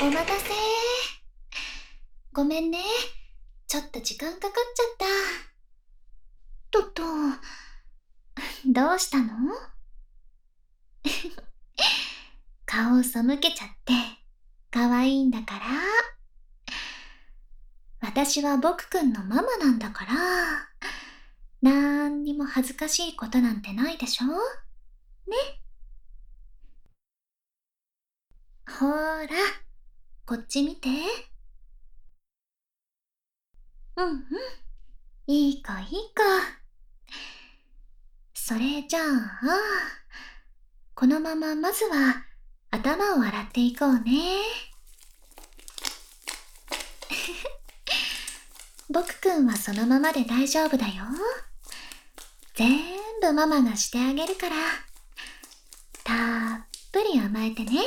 お待たせ。ごめんね。ちょっと時間かかっちゃった。どうしたの？顔を背けちゃって、可愛いんだから。私は僕くんのママなんだから、なんにも恥ずかしいことなんてないでしょ？ね。ほーら、こっち見て。うんうん。いい子いい子。それじゃあ、このまままずは頭を洗っていこうね。僕くんはそのままで大丈夫だよ。全部ママがしてあげるから、たっぷり甘えてね。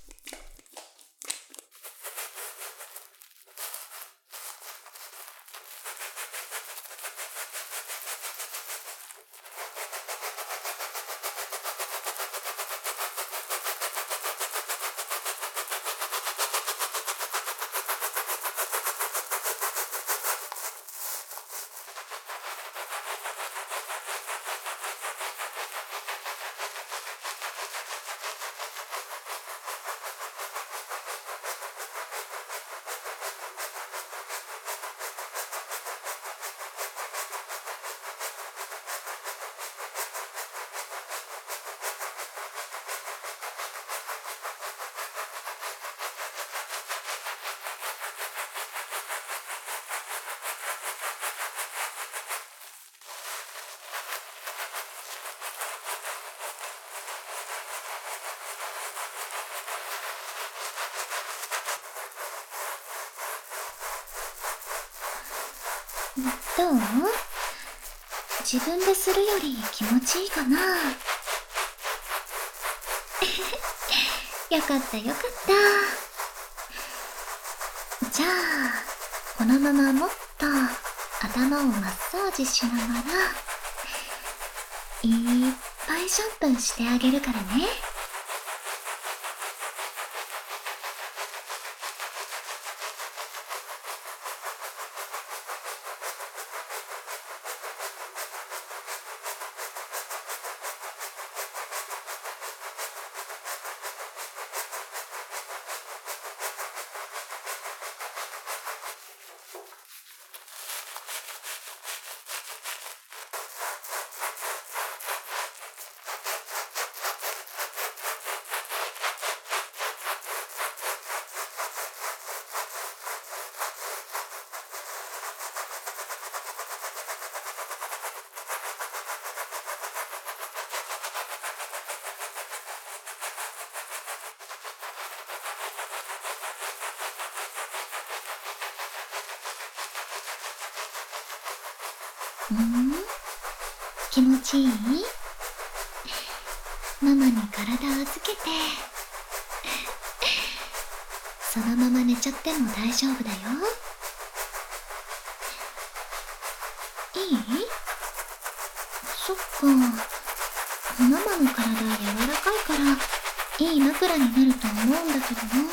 どう？自分でするより気持ちいいかな？よかったよかった。じゃあ、このままもっと頭をマッサージしながら、いっぱいシャンプーしてあげるからね。うん？気持ちいい？ママに体預けて、そのまま寝ちゃっても大丈夫だよ。いい？そっか。ママの体柔らかいから、いい枕になると思うんだけどな。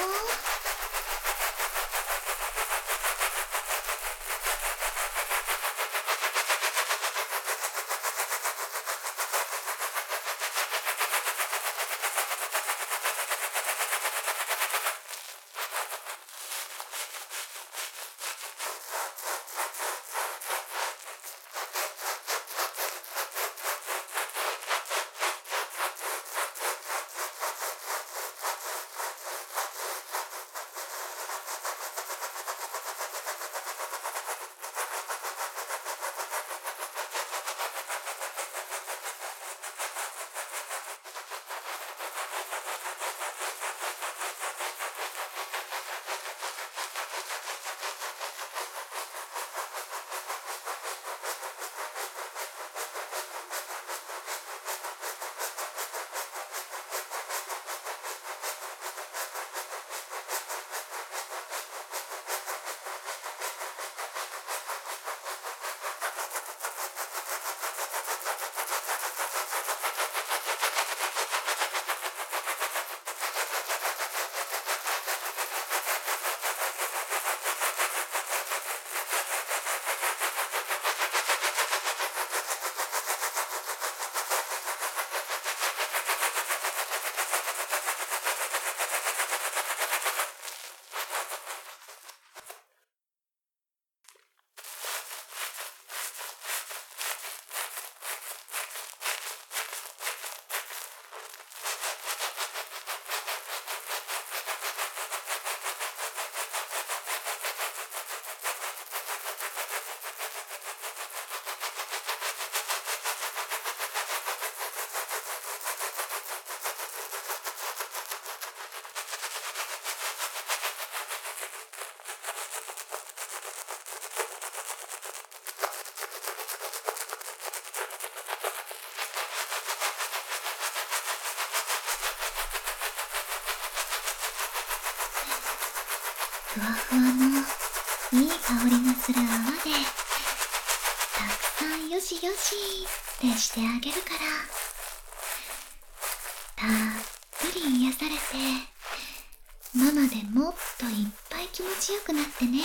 ふわふわのいい香りがする泡でたくさんよしよしってしてあげるから、たっぷり癒されてママでもっといっぱい気持ちよくなってね。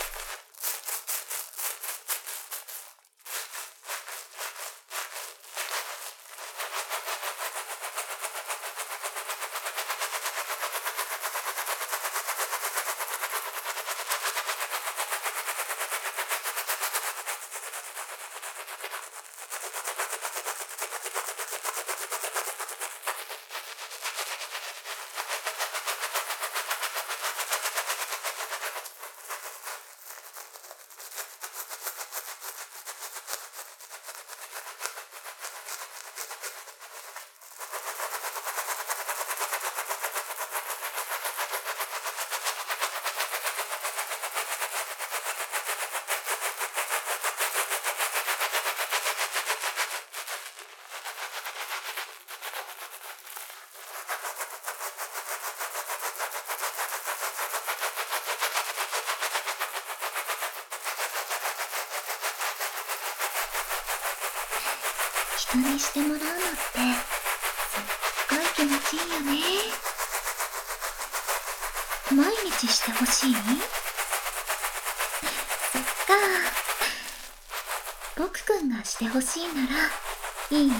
人にしてもらうのってすっごい気持ちいいよね。毎日してほしい？そっか。僕くんがしてほしいならいいよ。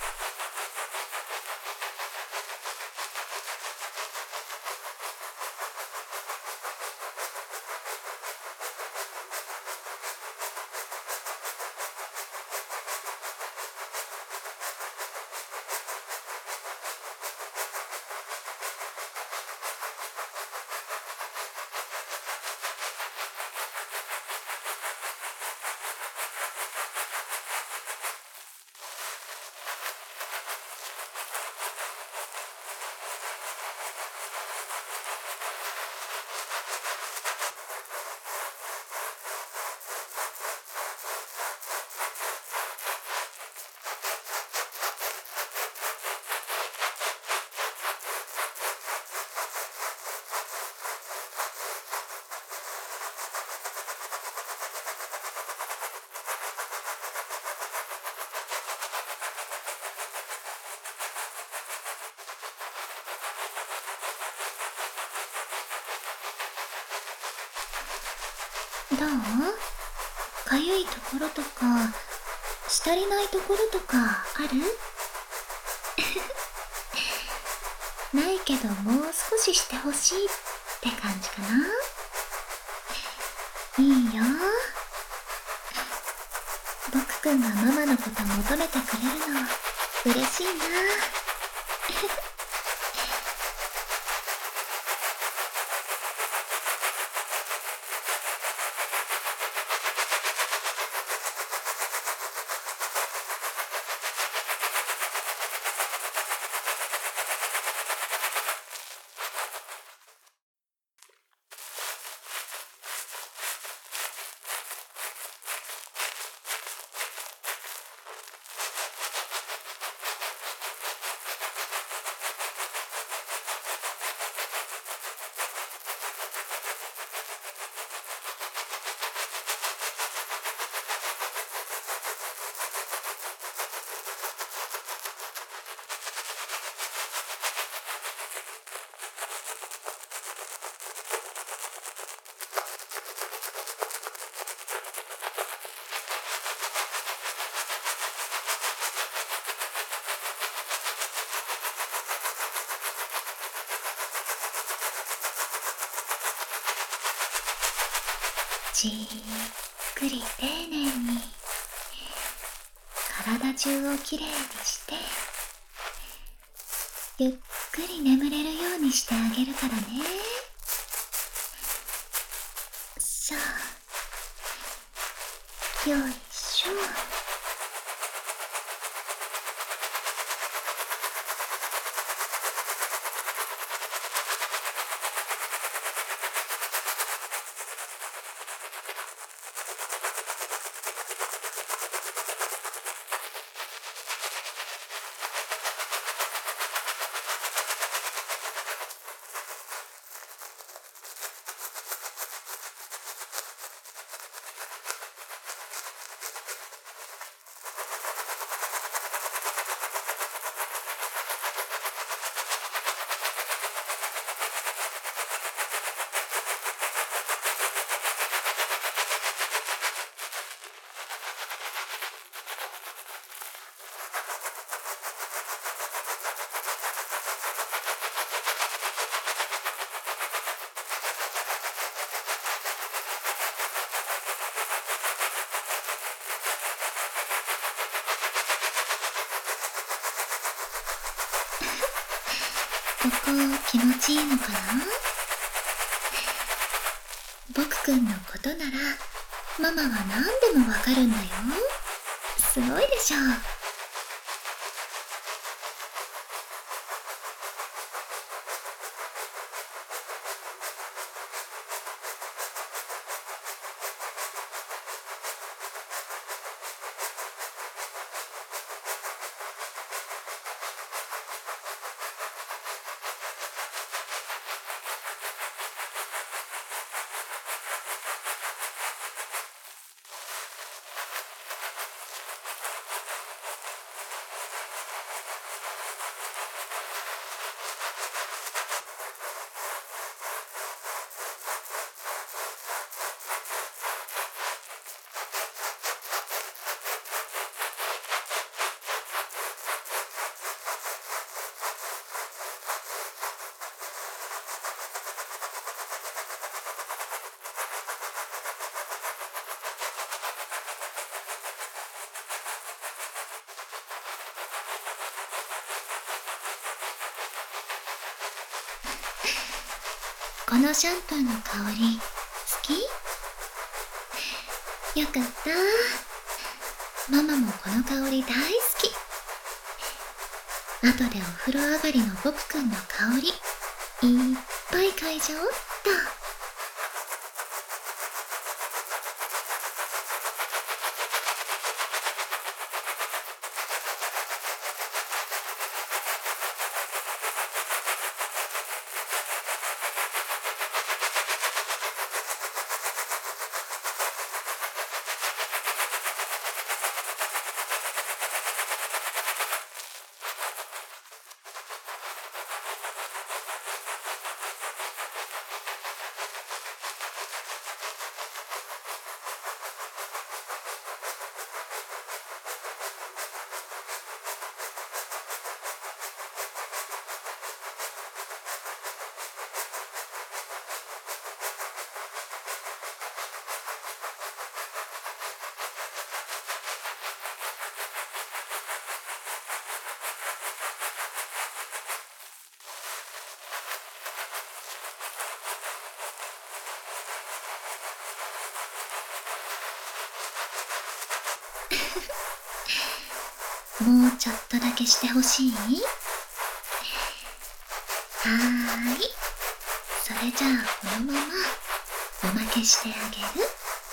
どう？かゆいところとかし足りないところとかある？ないけどもう少ししてほしいって感じかな。いいよ。僕くんがママのこと求めてくれるの嬉しいな。じっくり丁寧に体中をきれいにしてゆっくり眠れるようにしてあげるからね。さあ、よいしょ。 こ気持ちいいのかな？僕くんのことならママは何でもわかるんだよ。すごいでしょ。このシャンプーの香り好き？よかった。ママもこの香り大好き。後でお風呂上がりの僕くんの香りいっぱい嗅いじゃおっと。もうちょっとだけしてほしい？はーい。それじゃあこのままおまけしてあげる。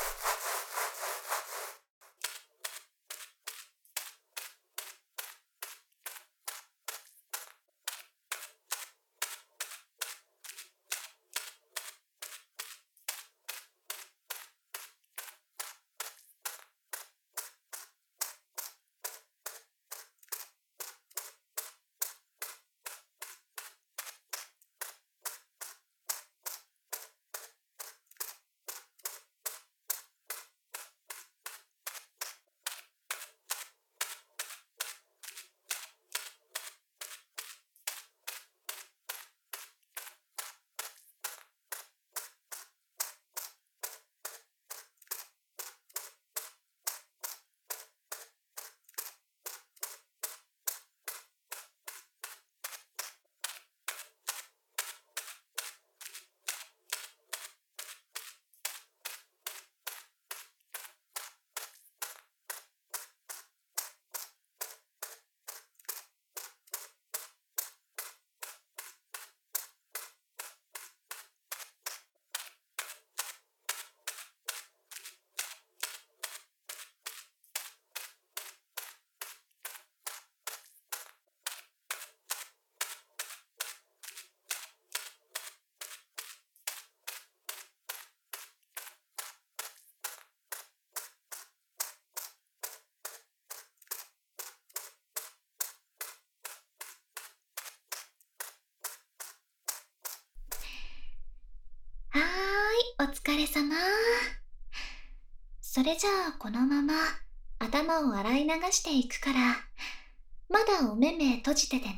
はーい、お疲れ様。それじゃあこのまま頭を洗い流していくから、まだお目目閉じててね。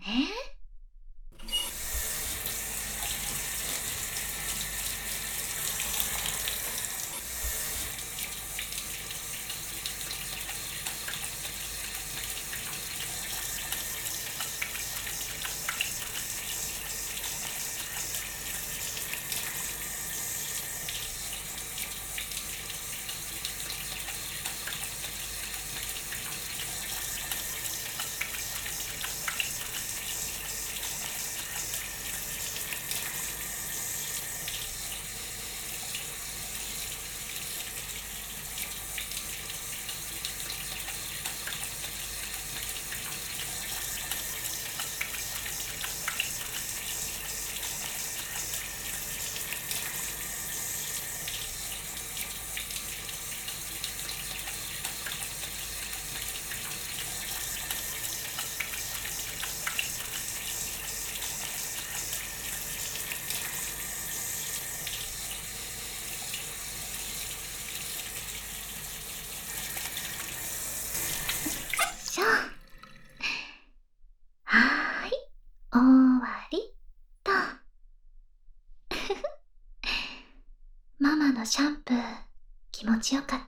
わりと。ママのシャンプー気持ちよかった？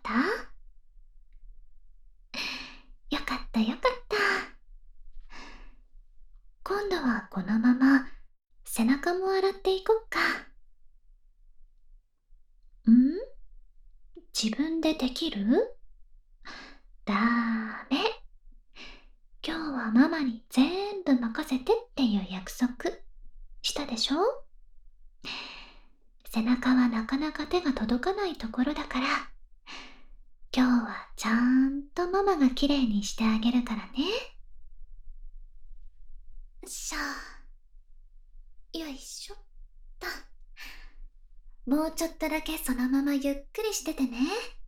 よかったよかった。今度はこのまま背中も洗っていこっか。自分でできる？だーめ。今日はママに全部任せてっていう約束したでしょ？背中はなかなか手が届かないところだから、今日はちゃんとママがきれいにしてあげるからね。よいしょっと。もうちょっとだけそのままゆっくりしててね。